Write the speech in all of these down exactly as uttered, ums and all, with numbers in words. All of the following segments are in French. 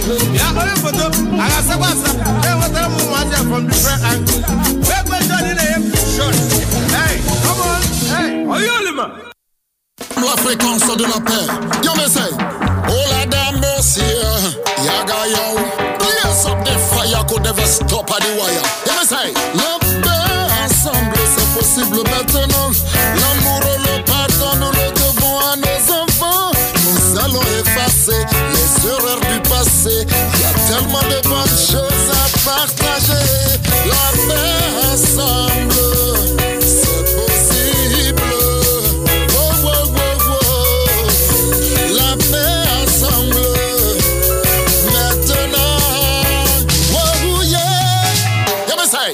Yeah, all photo. I got some what's Hey, what I'm watching from different angles. Where we Johnny name? Short. Hey, come on. Hey, are you only man? La fréquence de la paix. Yo, me say. Oh, la dame, merci. Yaga, yo. Blaze up the fire, could never stop at the wire. Yo, me say. La paix ensemble, c'est possible maintenant. L'amour, le pardon, nous le devons à nos enfants. Nous allons effacer les erreurs du passé. Il y a tellement de bonnes choses à partager. La paix ensemble, c'est possible. Oh, oh, oh, oh. La paix ensemble, maintenant. Oh, oh, yeah. Yo, me say.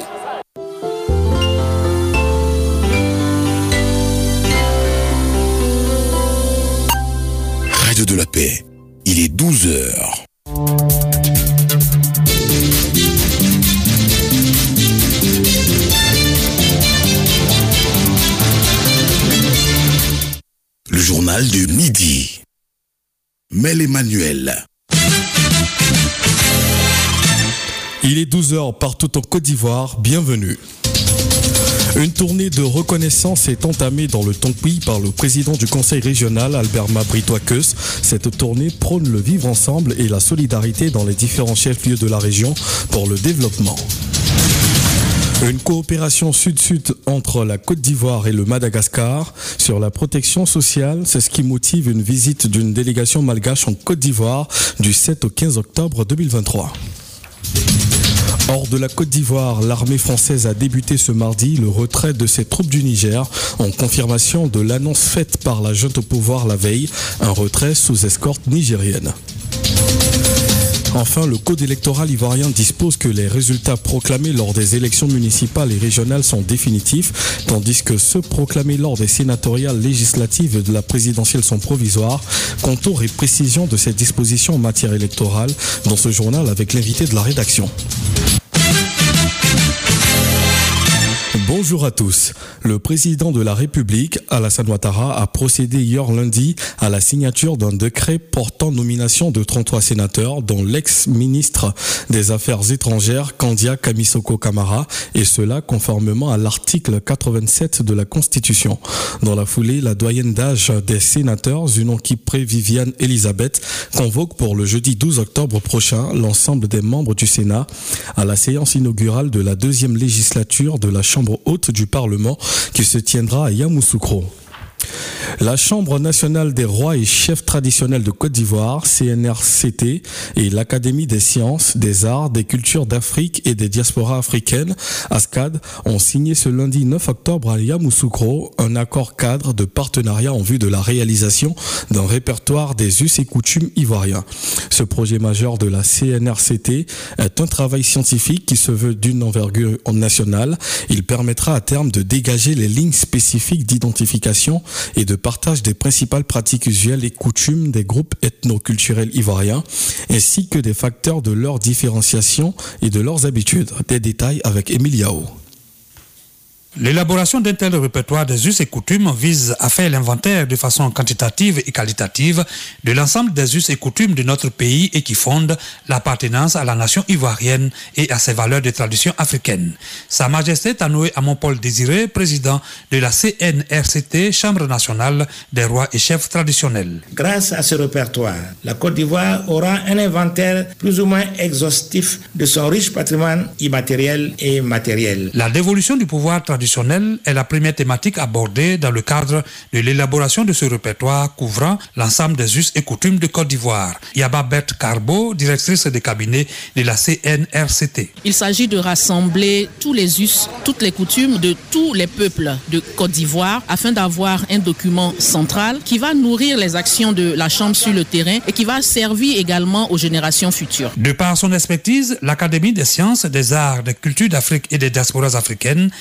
Radio de la paix, il est douze heures. Le journal de midi. Mel Emmanuel. Il est douze heures partout en Côte d'Ivoire, bienvenue. Une tournée de reconnaissance est entamée dans le Tonkoui par le président du conseil régional, Albert Mabritois-Keus. Cette tournée prône le vivre ensemble et la solidarité dans les différents chefs-lieux de la région pour le développement. Une coopération sud-sud entre la Côte d'Ivoire et le Madagascar sur la protection sociale, c'est ce qui motive une visite d'une délégation malgache en Côte d'Ivoire du sept au quinze octobre deux mille vingt-trois. Hors de la Côte d'Ivoire, l'armée française a débuté ce mardi le retrait de ses troupes du Niger en confirmation de l'annonce faite par la junte au pouvoir la veille, un retrait sous escorte nigérienne. Enfin, le code électoral ivoirien dispose que les résultats proclamés lors des élections municipales et régionales sont définitifs, tandis que ceux proclamés lors des sénatoriales, législatives et de la présidentielle sont provisoires. Contours et précisions de ces dispositions en matière électorale dans ce journal avec l'invité de la rédaction. Bonjour à tous. Le président de la République, Alassane Ouattara, a procédé hier lundi à la signature d'un décret portant nomination de trente-trois sénateurs, dont l'ex-ministre des Affaires étrangères, Kandia Kamisoko Kamara, et cela conformément à l'article quatre-vingt-sept de la Constitution. Dans la foulée, la doyenne d'âge des sénateurs, Zunon Kipré Viviane Elisabeth, convoque pour le jeudi douze octobre prochain l'ensemble des membres du Sénat à la séance inaugurale de la deuxième législature de la Chambre haute du Parlement qui se tiendra à Yamoussoukro. La Chambre nationale des rois et chefs traditionnels de Côte d'Ivoire, C N R C T, et l'Académie des sciences, des arts, des cultures d'Afrique et des diasporas africaines, A S C A D, ont signé ce lundi neuf octobre à Yamoussoukro un accord cadre de partenariat en vue de la réalisation d'un répertoire des us et coutumes ivoiriens. Ce projet majeur de la C N R C T est un travail scientifique qui se veut d'une envergure nationale. Il permettra à terme de dégager les lignes spécifiques d'identification et de partage des principales pratiques usuelles et coutumes des groupes ethno-culturels ivoiriens, ainsi que des facteurs de leur différenciation et de leurs habitudes. Des détails avec Émile Yao. L'élaboration d'un tel répertoire des us et coutumes vise à faire l'inventaire de façon quantitative et qualitative de l'ensemble des us et coutumes de notre pays et qui fondent l'appartenance à la nation ivoirienne et à ses valeurs de tradition africaine. Sa Majesté Tanoé Amon-Paul Désiré, président de la C N R C T, Chambre nationale des rois et chefs traditionnels. Grâce à ce répertoire, la Côte d'Ivoire aura un inventaire plus ou moins exhaustif de son riche patrimoine immatériel et matériel. La dévolution du pouvoir traditionnel est la première thématique abordée dans le cadre de l'élaboration de ce répertoire couvrant l'ensemble des us et coutumes de Côte d'Ivoire. Yaba Berthe Carbo, directrice de cabinet de la C N R C T. Il s'agit de rassembler tous les us, toutes les coutumes de tous les peuples de Côte d'Ivoire afin d'avoir un document central qui va nourrir les actions de la Chambre sur le terrain et qui va servir également aux générations futures. De par son expertise, l'Académie des sciences, des arts, des cultures d'Afrique et des diasporas africaines a été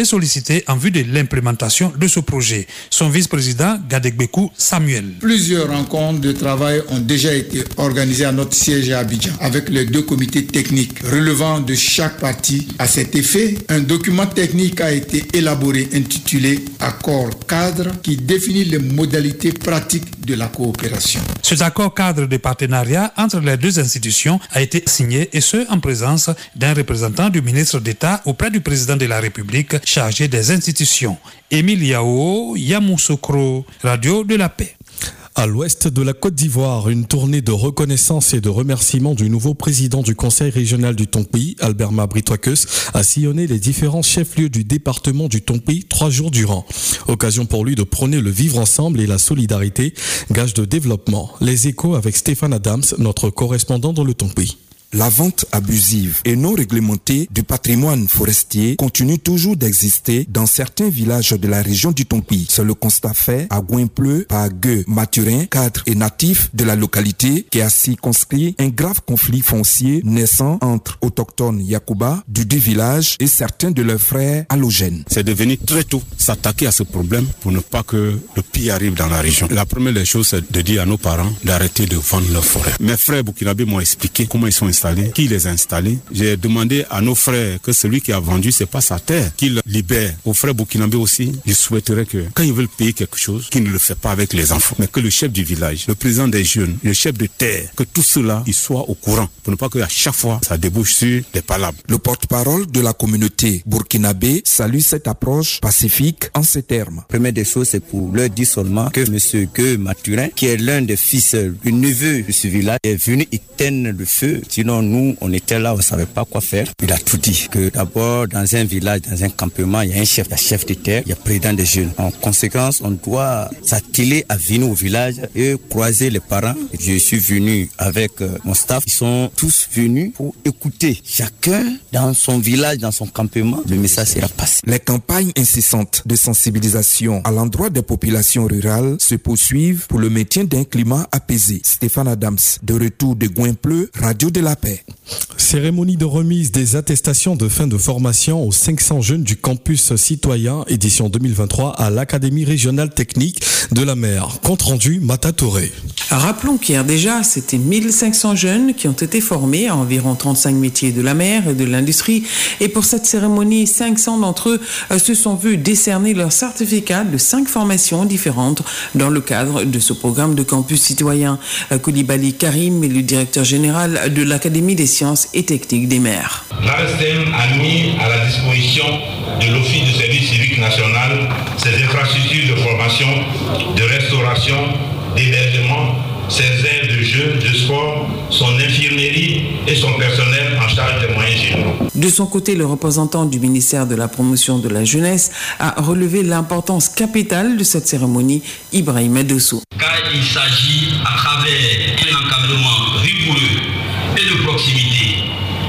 sollicité en vue de l'implémentation de ce projet. Son vice-président, Gadegbekou Samuel. Plusieurs rencontres de travail ont déjà été organisées à notre siège à Abidjan avec les deux comités techniques relevant de chaque partie. À cet effet, un document technique a été élaboré intitulé Accord cadre qui définit les modalités pratiques de la coopération. Cet accord cadre de partenariat entre les deux institutions a été signé et ce en présence d'un représentant du ministre d'État auprès du président de la République chargé des institutions. Émile Yao, Yamoussoukro, Radio de la Paix. À l'ouest de la Côte d'Ivoire, une tournée de reconnaissance et de remerciement du nouveau président du conseil régional du Tonpi, Albert Mabritouakes, a sillonné les différents chefs-lieux du département du Tonpi trois jours durant. Occasion pour lui de prôner le vivre ensemble et la solidarité, gage de développement. Les échos avec Stéphane Adams, notre correspondant dans le Tonpi. La vente abusive et non réglementée du patrimoine forestier continue toujours d'exister dans certains villages de la région du Tonpi. C'est le constat fait à Gouin-Pleu par Gueux Mathurin, cadre et natif de la localité, qui a circonscrit un grave conflit foncier naissant entre autochtones Yakuba du dit village et certains de leurs frères allogènes. C'est de venir très tôt s'attaquer à ce problème pour ne pas que le pire arrive dans la région. La première des choses, c'est de dire à nos parents d'arrêter de vendre leur forêt. Mes frères burkinabés m'ont expliqué comment ils sont installés. Qui les a installés. J'ai demandé à nos frères que celui qui a vendu, c'est pas sa terre, qu'il libère. Aux frères burkinabés aussi, je souhaiterais que quand ils veulent payer quelque chose, qu'ils ne le fassent pas avec les enfants, mais que le chef du village, le président des jeunes, le chef de terre, que tout cela, ils soient au courant, pour ne pas qu'à chaque fois, ça débouche sur des palabres. Le porte-parole de la communauté burkinabé salue cette approche pacifique en ces termes. Première des choses, c'est pour leur dire seulement que M. Gueux Mathurin, qui est l'un des fils du neveu de ce village, est venu éteindre le feu. Sinon, nous, on était là, on ne savait pas quoi faire. Il a tout dit. Que d'abord, dans un village, dans un campement, il y a un chef, il y a chef de terre, il y a président des jeunes. En conséquence, on doit s'atteler à venir au village et croiser les parents. Je suis venu avec mon staff. Ils sont tous venus pour écouter chacun dans son village, dans son campement. Le message sera passé. Les campagnes incessantes de sensibilisation à l'endroit des populations rurales se poursuivent pour le maintien d'un climat apaisé. Stéphane Adams, de retour de Gouin-Pleu, Radio de la Paix. Cérémonie de remise des attestations de fin de formation aux cinq cents jeunes du campus citoyen édition deux mille vingt-trois à l'Académie régionale technique de la mer. Compte rendu Mata Touré. Rappelons qu'hier déjà, c'était mille cinq cents jeunes qui ont été formés à environ trente-cinq métiers de la mer et de l'industrie. Et pour cette cérémonie, cinq cents d'entre eux se sont vus décerner leur certificat de cinq formations différentes dans le cadre de ce programme de campus citoyen. Koulibaly Karim est le directeur général de l'Académie des sciences et techniques des mers. L'A R S T E M a mis à la disposition de l'Office de service civique national ses infrastructures de formation, de restauration, d'hébergement, ses aires de jeu, de sport, son infirmerie et son personnel en charge des moyens généraux. De son côté, le représentant du ministère de la Promotion de la Jeunesse a relevé l'importance capitale de cette cérémonie, Ibrahim Dossou. Car il s'agit, à travers un encadrement rigoureux et de proximité,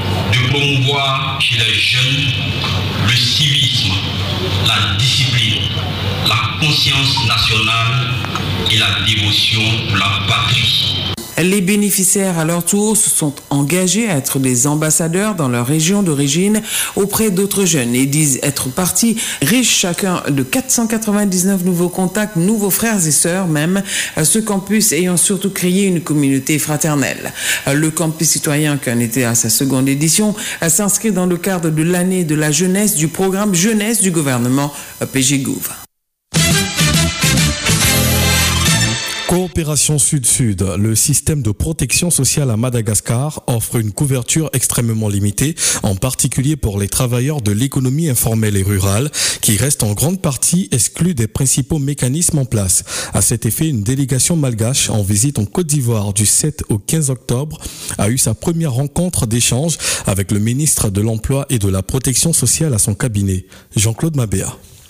de promouvoir chez les jeunes le civisme, la discipline, la conscience nationale et la dévotion pour la patrie. Les bénéficiaires, à leur tour, se sont engagés à être des ambassadeurs dans leur région d'origine auprès d'autres jeunes et disent être partis riches chacun de quatre cent quatre-vingt-dix-neuf nouveaux contacts, nouveaux frères et sœurs même, ce campus ayant surtout créé une communauté fraternelle. Le campus citoyen, qui en était à sa seconde édition, s'inscrit dans le cadre de l'année de la jeunesse du programme jeunesse du gouvernement P G Gouv. Coopération Sud-Sud, le système de protection sociale à Madagascar offre une couverture extrêmement limitée, en particulier pour les travailleurs de l'économie informelle et rurale, qui restent en grande partie exclus des principaux mécanismes en place. À cet effet, une délégation malgache en visite en Côte d'Ivoire du sept au quinze octobre a eu sa première rencontre d'échange avec le ministre de l'Emploi et de la Protection sociale à son cabinet, Jean-Claude Mabéa.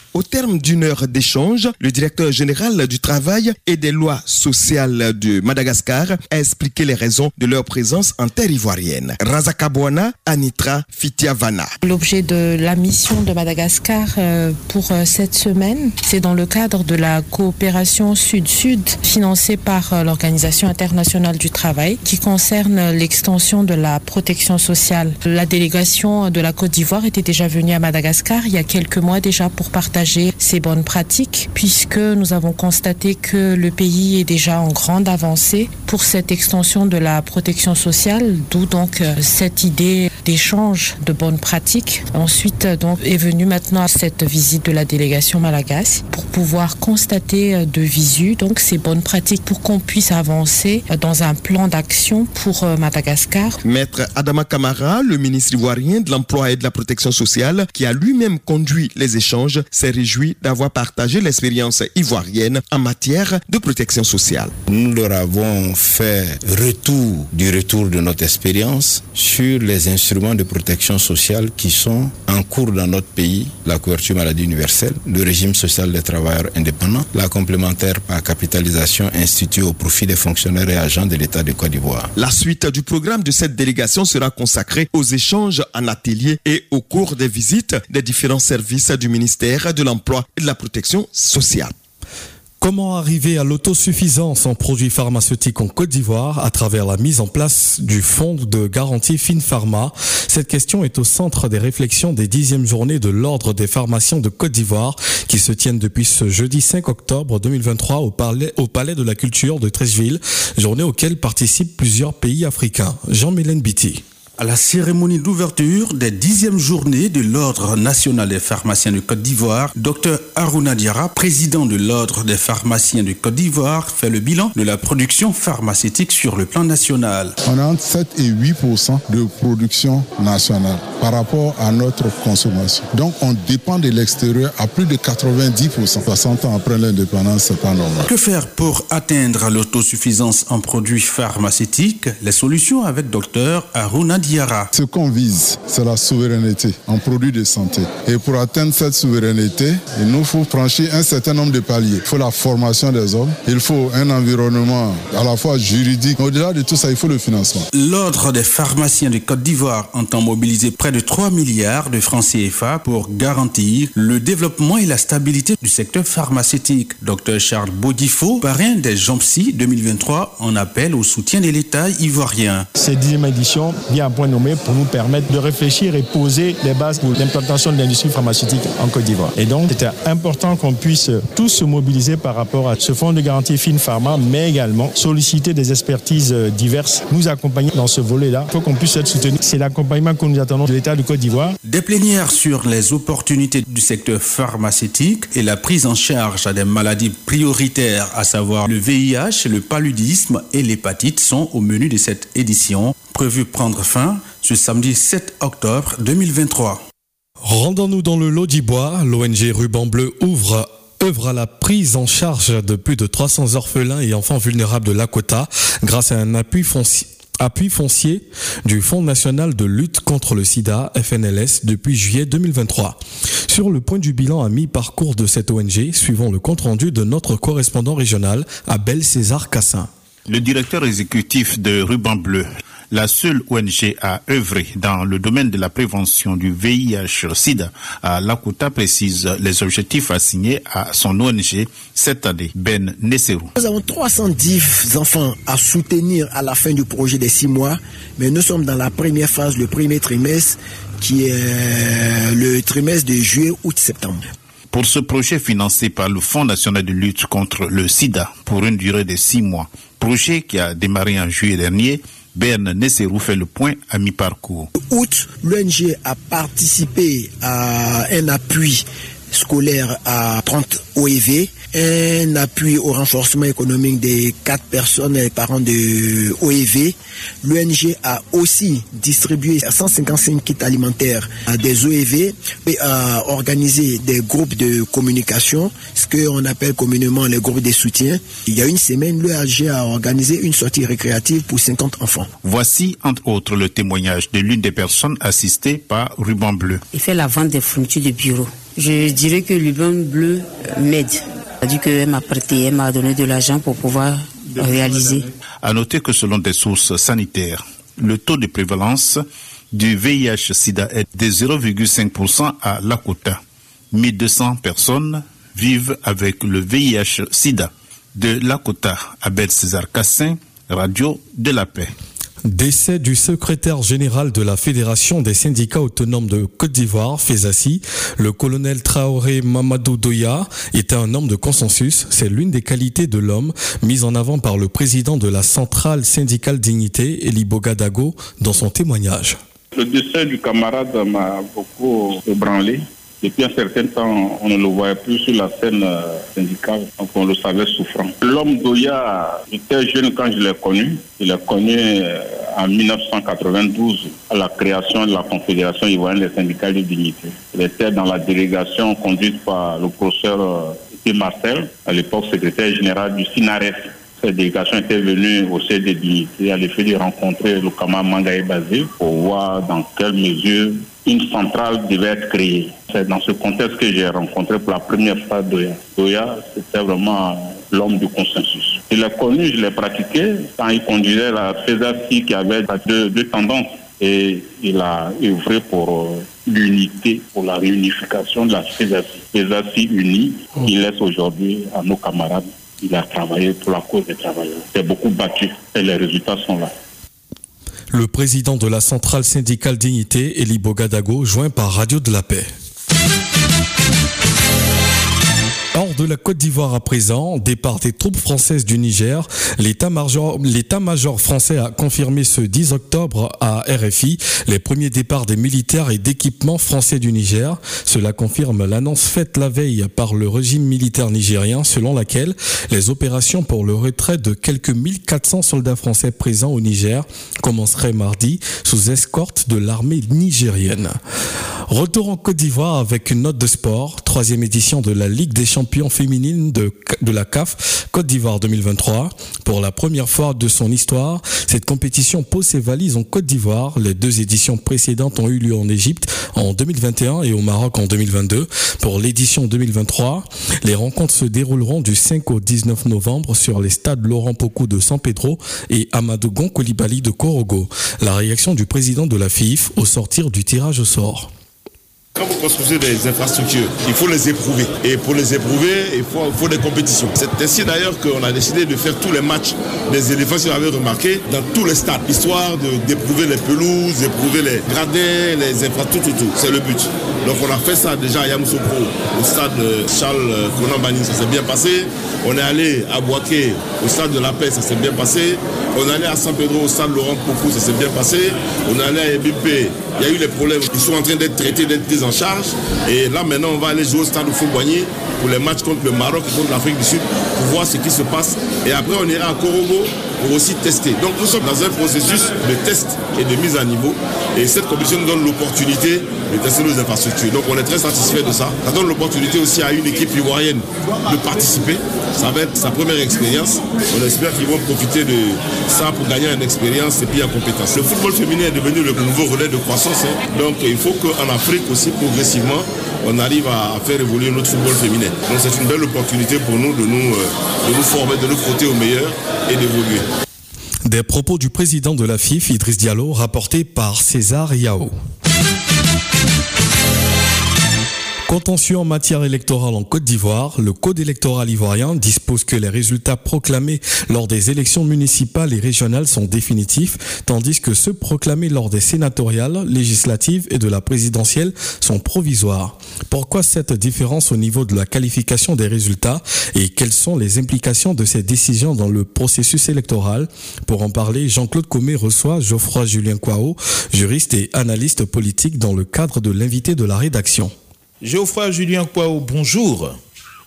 Au terme d'une heure d'échange, le directeur général du travail et des lois sociales de Madagascar a expliqué les raisons de leur présence en terre ivoirienne. Razakabouana, Anitra Fitiavana. L'objet de la mission de Madagascar euh, pour euh, cette semaine, c'est dans le cadre de la coopération Sud-Sud financée par euh, l'Organisation internationale du travail qui concerne l'extension de la protection sociale. La délégation de la Côte d'Ivoire était déjà venue à Madagascar il y a quelques mois déjà pour partager ses bonnes pratiques puisque nous avons constaté que le pays est déjà en grande avancée pour cette extension de la protection sociale, d'où donc euh, cette idée d'échange de bonnes pratiques. Ensuite, donc, est venue maintenant cette visite de la délégation malagasy pour pouvoir constater de visu donc ces bonnes pratiques pour qu'on puisse avancer dans un plan d'action pour Madagascar. Maître Adama Kamara, le ministre ivoirien de l'Emploi et de la Protection sociale, qui a lui-même conduit les échanges, s'est réjoui d'avoir partagé l'expérience ivoirienne en matière de protection sociale. Nous leur avons fait retour du retour de notre expérience sur les instruments de protection sociale qui sont en cours dans notre pays, la couverture maladie universelle, le régime social des travailleurs indépendants, la complémentaire par capitalisation instituée au profit des fonctionnaires et agents de l'État de Côte d'Ivoire. La suite du programme de cette délégation sera consacrée aux échanges en atelier et au cours des visites des différents services du ministère de l'Emploi et de la Protection sociale. Comment arriver à l'autosuffisance en produits pharmaceutiques en Côte d'Ivoire à travers la mise en place du fonds de garantie FinPharma? Cette question est au centre des réflexions des dixièmes journées de l'Ordre des pharmaciens de Côte d'Ivoire qui se tiennent depuis ce jeudi cinq octobre deux mille vingt-trois au Palais, au Palais de la Culture de Treichville, journée auquel participent plusieurs pays africains. Jean-Mélène Biti. À la cérémonie d'ouverture des dixièmes journées de l'Ordre national des pharmaciens de Côte d'Ivoire, Docteur Harouna Diarra, président de l'Ordre des pharmaciens de Côte d'Ivoire, fait le bilan de la production pharmaceutique sur le plan national. On a entre sept et huit pour cent de production nationale par rapport à notre consommation. Donc on dépend de l'extérieur à plus de quatre-vingt-dix pour cent. soixante ans après l'indépendance, c'est pas normal. Que faire pour atteindre l'autosuffisance en produits pharmaceutiques? Les solutions avec Docteur Harouna Diarra. Ce qu'on vise, c'est la souveraineté en produits de santé. Et pour atteindre cette souveraineté, il nous faut franchir un certain nombre de paliers. Il faut la formation des hommes, il faut un environnement à la fois juridique. Au-delà de tout ça, il faut le financement. L'Ordre des pharmaciens de Côte d'Ivoire entend mobiliser près de trois milliards de francs C F A pour garantir le développement et la stabilité du secteur pharmaceutique. Docteur Charles Bodifo, parrain des Jompsi deux mille vingt-trois, en appelle au soutien de l'État ivoirien. Cette dixième édition vient à point nommé pour nous permettre de réfléchir et poser les bases pour l'implantation de l'industrie pharmaceutique en Côte d'Ivoire. Et donc, c'était important qu'on puisse tous se mobiliser par rapport à ce fonds de garantie FinPharma, mais également solliciter des expertises diverses, nous accompagner dans ce volet-là. Il faut qu'on puisse être soutenu. C'est l'accompagnement que nous attendons de l'État de Côte d'Ivoire. Des plénières sur les opportunités du secteur pharmaceutique et la prise en charge des maladies prioritaires, à savoir le V I H, le paludisme et l'hépatite, sont au menu de cette édition, prévue prendre fin ce samedi sept octobre deux mille vingt-trois. Rendons-nous dans le Lodibois. L'O N G Ruban Bleu ouvre œuvre à la prise en charge de plus de trois cents orphelins et enfants vulnérables de Lakota grâce à un appui foncier. Appui foncier du Fonds national de lutte contre le sida, F N L S, depuis juillet deux mille vingt-trois. Sur le point du bilan à mi-parcours de cette O N G, suivons le compte-rendu de notre correspondant régional, Abel César Cassin. Le directeur exécutif de Ruban Bleu, la seule O N G à œuvrer dans le domaine de la prévention du V I H sida à Lakota, précise les objectifs assignés à son O N G cette année. Ben Nesserou. Nous avons trois cent dix enfants à soutenir à la fin du projet des six mois, mais nous sommes dans la première phase, le premier trimestre, qui est le trimestre de juillet, août, septembre. Pour ce projet financé par le Fonds national de lutte contre le sida pour une durée de six mois, projet qui a démarré en juillet dernier, Ben Nesserou fait le point à mi-parcours. Août, l'O N G a participé à un appui scolaire à trente O E V, un appui au renforcement économique des quatre personnes et parents de O E V. L'O N G a aussi distribué cent cinquante-cinq kits alimentaires à des O E V et a organisé des groupes de communication, ce qu'on appelle communément les groupes de soutien. Il y a une semaine, l'O N G a organisé une sortie récréative pour cinquante enfants. Voici, entre autres, le témoignage de l'une des personnes assistées par Ruban Bleu. Il fait la vente des fournitures de bureau. Je dirais que le ruban bleu m'aide. C'est-à-dire qu'elle m'a prêté, elle m'a donné de l'argent pour pouvoir réaliser. À noter que selon des sources sanitaires, le taux de prévalence du V I H sida est de zéro virgule cinq pour cent à Lakota. mille deux cents personnes vivent avec le V I H sida. De Lakota, Abel César Cassin, Radio de la Paix. Décès du secrétaire général de la Fédération des syndicats autonomes de Côte d'Ivoire, FESACI, le colonel Traoré Mamadou Doya, était un homme de consensus. C'est l'une des qualités de l'homme mise en avant par le président de la centrale syndicale Dignité, Eli Bogadago, dans son témoignage. Le décès du camarade m'a beaucoup ébranlé. Depuis un certain temps, on ne le voyait plus sur la scène syndicale, donc on le savait souffrant. L'homme Doya était jeune quand je l'ai connu. Je l'ai connu en mille neuf cent quatre-vingt-douze à la création de la Confédération ivoirienne des syndicats de dignité. Il était dans la délégation conduite par le professeur P. Marcel, à l'époque secrétaire général du SINAREF. Cette délégation était venue au siège de dignité à l'effet de rencontrer le camarade Mangaï Bazé pour voir dans quelle mesure une centrale devait être créée. C'est dans ce contexte que j'ai rencontré pour la première fois Doya. Doya, c'était vraiment l'homme du consensus. Je l'ai connu, je l'ai pratiqué quand il conduisait la FESACI qui avait deux, deux tendances. Et il a œuvré pour l'unité, pour la réunification de la FESACI. FESACI unie, il laisse aujourd'hui à nos camarades. Il a travaillé pour la cause des travailleurs. Il a beaucoup battu et les résultats sont là. Le président de la centrale syndicale Dignité, Eli Bogadago, joint par Radio de la Paix. Hors de la Côte d'Ivoire à présent, départ des troupes françaises du Niger, l'état-major, l'état-major français a confirmé ce dix octobre à R F I les premiers départs des militaires et d'équipements français du Niger. Cela confirme l'annonce faite la veille par le régime militaire nigérien selon laquelle les opérations pour le retrait de quelques mille quatre cents soldats français présents au Niger commenceraient mardi sous escorte de l'armée nigérienne. Retour en Côte d'Ivoire avec une note de sport, troisième édition de la Ligue des champions féminines de, de la C A F Côte d'Ivoire deux mille vingt-trois. Pour la première fois de son histoire, cette compétition pose ses valises en Côte d'Ivoire. Les deux éditions précédentes ont eu lieu en Égypte en deux mille vingt et un et au Maroc en deux mille vingt-deux. Pour l'édition deux mille vingt-trois, les rencontres se dérouleront du cinq au dix-neuf novembre sur les stades Laurent Pokou de San Pedro et Amadou Gon Coulibaly de Korogo. La réaction du président de la F I F au sortir du tirage au sort. Quand vous construisez des infrastructures, il faut les éprouver. Et pour les éprouver, il faut, il faut des compétitions. C'est ainsi d'ailleurs qu'on a décidé de faire tous les matchs des éléphants, si vous avez remarqué, dans tous les stades, histoire de, d'éprouver les pelouses, d'éprouver les gradins, les infrastructures, tout, tout, tout. C'est le but. Donc on a fait ça déjà à Yamoussoukro, au stade Charles Konan-Banning, ça s'est bien passé. On est allé à Bouaké, au stade de la Paix, ça s'est bien passé. On est allé à San Pedro, au stade Laurent Pokou, ça s'est bien passé. On est allé à Ebipé, il y a eu les problèmes, ils sont en train d'être traités, d'être pris en charge. Et là maintenant, on va aller jouer au stade de Fouboigny pour les matchs contre le Maroc et contre l'Afrique du Sud pour voir ce qui se passe. Et après, on ira à Korogo pour aussi tester. Donc nous sommes dans un processus de test et de mise à niveau. Et cette compétition nous donne l'opportunité de tester nos infrastructures. Donc on est très satisfait de ça. Ça donne l'opportunité aussi à une équipe ivoirienne de participer. Ça va être sa première expérience. On espère qu'ils vont profiter de ça pour gagner en expérience et puis en compétence. Le football féminin est devenu le nouveau relais de croissance. Hein. Donc il faut qu'en Afrique aussi, progressivement, on arrive à faire évoluer notre football féminin. Donc c'est une belle opportunité pour nous de nous, de nous former, de nous frotter au meilleur et d'évoluer. Des propos du président de la F I F, Idriss Diallo, rapportés par César Yao. Contentieux en matière électorale en Côte d'Ivoire, le code électoral ivoirien dispose que les résultats proclamés lors des élections municipales et régionales sont définitifs, tandis que ceux proclamés lors des sénatoriales, législatives et de la présidentielle sont provisoires. Pourquoi cette différence au niveau de la qualification des résultats et quelles sont les implications de ces décisions dans le processus électoral? Pour en parler, Jean-Claude Comé reçoit Geoffroy Julien Kwao, juriste et analyste politique dans le cadre de l'invité de la rédaction. Geoffroy Julien Kwao, bonjour.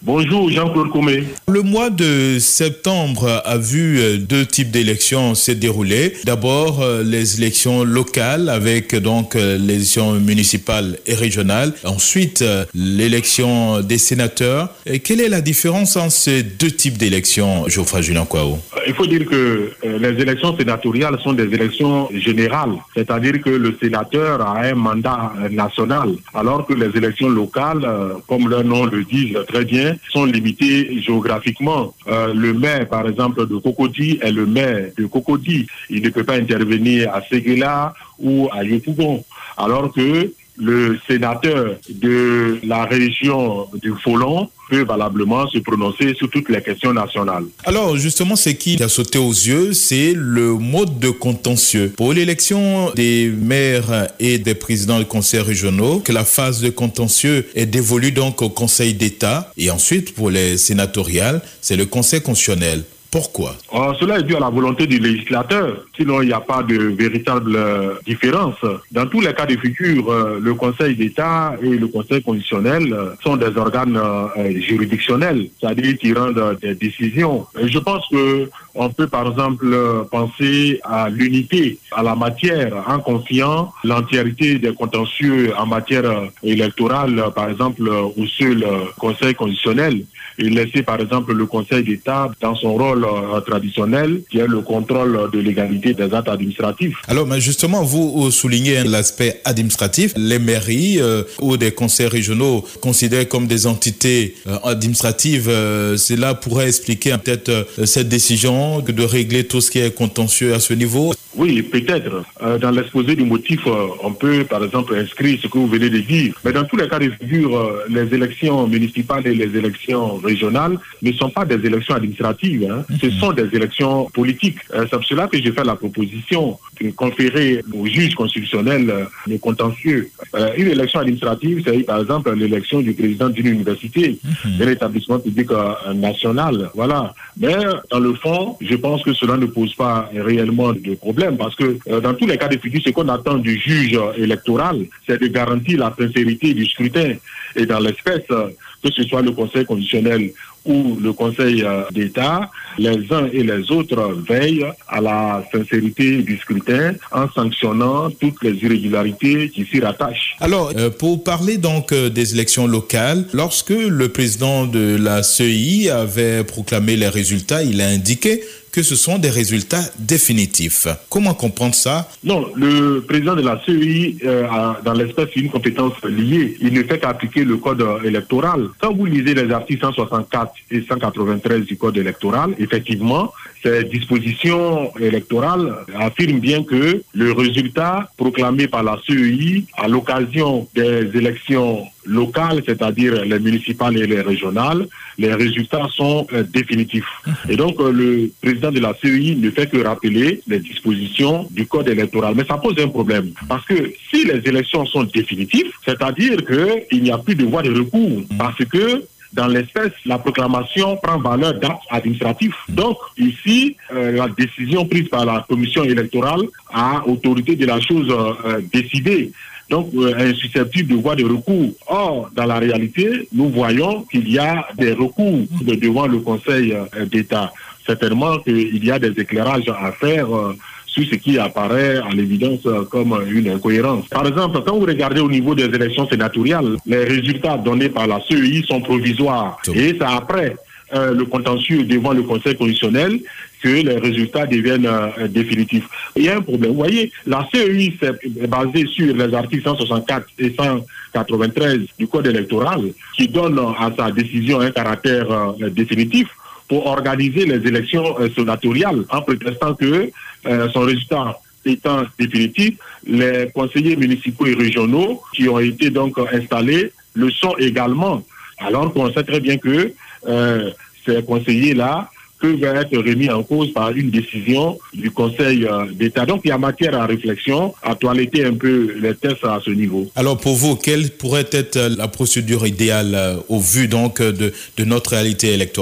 Bonjour Jean-Claude Koumé. Le mois de septembre a vu deux types d'élections se dérouler. D'abord les élections locales avec donc les élections municipales et régionales. Ensuite l'élection des sénateurs. Et quelle est la différence entre ces deux types d'élections, Geoffroy Julien Kouao? Il faut dire que les élections sénatoriales sont des élections générales, c'est-à-dire que le sénateur a un mandat national, alors que les élections locales, comme leur nom le dit très bien, sont limitées géographiquement. Euh, le maire, par exemple, de Cocody est le maire de Cocody. Il ne peut pas intervenir à Séguéla ou à Yopougon, alors que le sénateur de la région du Folon peut valablement se prononcer sur toutes les questions nationales. Alors justement, ce qui a sauté aux yeux, c'est le mode de contentieux. Pour l'élection des maires et des présidents de conseils régionaux, que la phase de contentieux est dévolue donc au Conseil d'État, et ensuite pour les sénatoriales, c'est le Conseil constitutionnel. Pourquoi? Oh, cela est dû à la volonté du législateur. Sinon, il n'y a pas de véritable euh, différence. Dans tous les cas de figure, euh, le Conseil d'État et le Conseil constitutionnel euh, sont des organes euh, juridictionnels, c'est-à-dire qui rendent euh, des décisions. Et je pense que on peut, par exemple, euh, penser à l'unité, à la matière, en confiant l'entièreté des contentieux en matière euh, électorale, euh, par exemple, euh, au seul euh, Conseil constitutionnel, et laisser, par exemple, le Conseil d'État dans son rôle euh, traditionnel, qui est le contrôle de l'égalité des actes administratifs. Alors, mais justement, vous soulignez l'aspect administratif. Les mairies euh, ou des conseils régionaux considérés comme des entités euh, administratives, euh, cela pourrait expliquer peut-être euh, cette décision de régler tout ce qui est contentieux à ce niveau? Oui, peut-être. Euh, dans l'exposé du motif, euh, on peut, par exemple, inscrire ce que vous venez de dire. Mais dans tous les cas de figure, euh, les élections municipales et les élections régionales ne sont pas des élections administratives. Hein. Mm-hmm. Ce sont des élections politiques. Euh, c'est pour cela que j'ai fait la proposition de conférer aux juges constitutionnels euh, les contentieux. Euh, une élection administrative, c'est par exemple l'élection du président d'une université, mm-hmm. d'un établissement public euh, national. Voilà. Mais dans le fond, je pense que cela ne pose pas réellement de problème. Parce que euh, dans tous les cas de figure, ce qu'on attend du juge euh, électoral, c'est de garantir la sincérité du scrutin. Et dans l'espèce, euh, que ce soit le Conseil constitutionnel ou le Conseil euh, d'État, les uns et les autres veillent à la sincérité du scrutin en sanctionnant toutes les irrégularités qui s'y rattachent. Alors, euh, pour parler donc euh, des élections locales, lorsque le président de la C E I avait proclamé les résultats, il a indiqué que ce sont des résultats définitifs. Comment comprendre ça? Non, le président de la C E I euh, a dans l'espèce une compétence liée. Il ne fait qu'appliquer le code électoral. Quand vous lisez les articles cent soixante-quatre et cent quatre-vingt-treize du code électoral, effectivement, ces dispositions électorales affirment bien que le résultat proclamé par la C E I à l'occasion des élections locales, c'est-à-dire les municipales et les régionales, les résultats sont euh, définitifs. Et donc, euh, le président de la C E I ne fait que rappeler les dispositions du code électoral. Mais ça pose un problème. Parce que si les élections sont définitives, c'est-à-dire qu'il n'y a plus de voie de recours. Parce que dans l'espèce, la proclamation prend valeur d'acte administratif. Donc, ici, euh, la décision prise par la commission électorale a autorité de la chose euh, décidée. Donc, euh, insusceptible de voie de recours. Or, dans la réalité, nous voyons qu'il y a des recours de, devant le Conseil euh, d'État. Certainement qu'il y a des éclairages à faire euh, sur ce qui apparaît à l'évidence euh, comme une incohérence. Par exemple, quand vous regardez au niveau des élections sénatoriales, les résultats donnés par la C E I sont provisoires. Et c'est après euh, le contentieux devant le Conseil constitutionnel que les résultats deviennent euh, définitifs. Il y a un problème. Vous voyez, la C E I est basée sur les articles cent soixante-quatre et cent quatre-vingt-treize du Code électoral qui donnent à sa décision un caractère euh, définitif pour organiser les élections euh, sénatoriales en prétextant que euh, son résultat étant définitif, les conseillers municipaux et régionaux qui ont été donc installés le sont également. Alors qu'on sait très bien que euh, ces conseillers-là peuvent être remis en cause par une décision du Conseil d'État. Donc, il y a matière à réflexion, à toiletter un peu les tests à ce niveau. Alors, pour vous, quelle pourrait être la procédure idéale au vu donc de, de notre réalité électorale?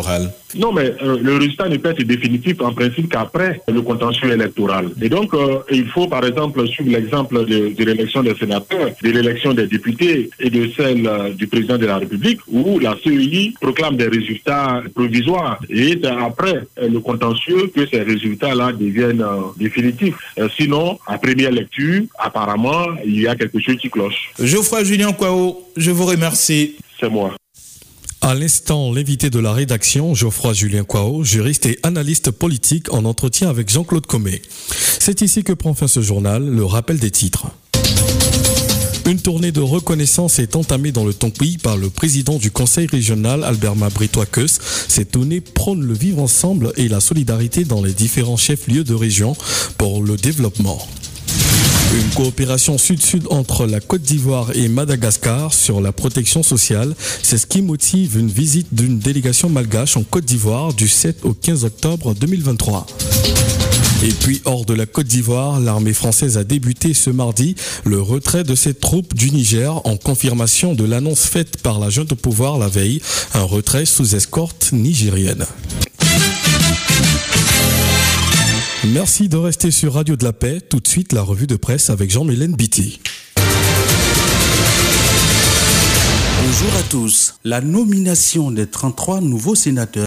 Non, mais euh, le résultat ne peut être définitif en principe qu'après le contentieux électoral. Et donc, euh, il faut par exemple suivre l'exemple de, de l'élection des sénateurs, de l'élection des députés et de celle euh, du président de la République, où la C E I proclame des résultats provisoires. Et c'est après euh, le contentieux que ces résultats-là deviennent euh, définitifs. Euh, sinon, à première lecture, apparemment, il y a quelque chose qui cloche. Geoffroy Julien Kwao, je vous remercie. C'est moi. À l'instant, l'invité de la rédaction, Geoffroy Julien Kwao, juriste et analyste politique, en entretien avec Jean-Claude Comé. C'est ici que prend fin ce journal, le rappel des titres. Une tournée de reconnaissance est entamée dans le Tonpi par le président du conseil régional, Albert Mabritois-Keus. Cette tournée prône le vivre ensemble et la solidarité dans les différents chefs-lieux de région pour le développement. Une coopération sud-sud entre la Côte d'Ivoire et Madagascar sur la protection sociale, c'est ce qui motive une visite d'une délégation malgache en Côte d'Ivoire du sept au quinze octobre deux mille vingt-trois. Et puis, hors de la Côte d'Ivoire, l'armée française a débuté ce mardi le retrait de ses troupes du Niger en confirmation de l'annonce faite par la junte au pouvoir la veille, un retrait sous escorte nigérienne. Merci de rester sur Radio de la Paix. Tout de suite, la revue de presse avec Jean-Mélène Biti. Bonjour à tous. La nomination des trente-trois nouveaux sénateurs